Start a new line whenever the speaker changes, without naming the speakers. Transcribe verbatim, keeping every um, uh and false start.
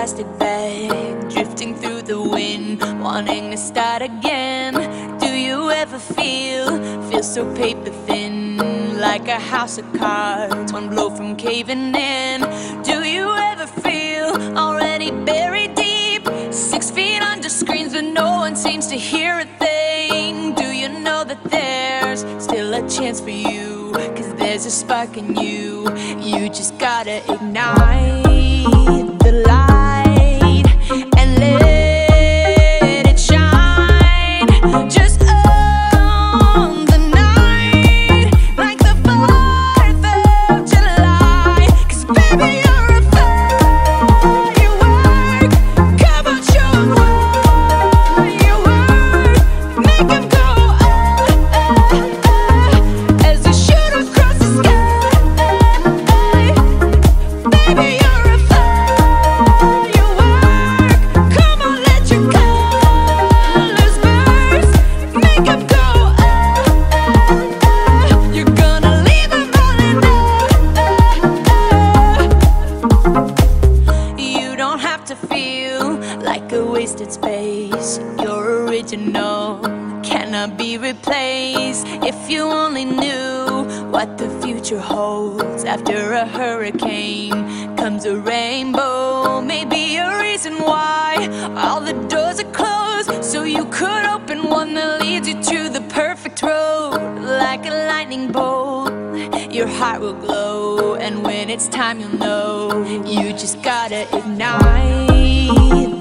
plastic bag, drifting through the wind, wanting to start again. Do you ever feel, feel so paper thin, like a house of cards, one blow from caving in? Do you ever feel already buried deep, six feet under screens but no one seems to hear a thing? Do you know that there's still a chance for you, cause there's a spark in you, you just gotta ignite the light and let it shine. Just own the night like the fourth of July. Cause baby you're a firework, come on show 'em what you work. Make 'em go oh, oh, oh, as you shoot across the sky. Baby you're a firework, come on let your colors burst. Make 'em go oh, oh, oh. You're gonna leave 'em falling oh, oh. You don't have to feel like a wasted space. You're original, cannot be replaced. If you only knew what the future holds. After a hurricane comes a rainbow. Maybe a reason why all the doors are closed, so you could open one that leads you to the perfect road. Like a lightning bolt, your heart will glow, and when it's time you'll know. You just gotta ignite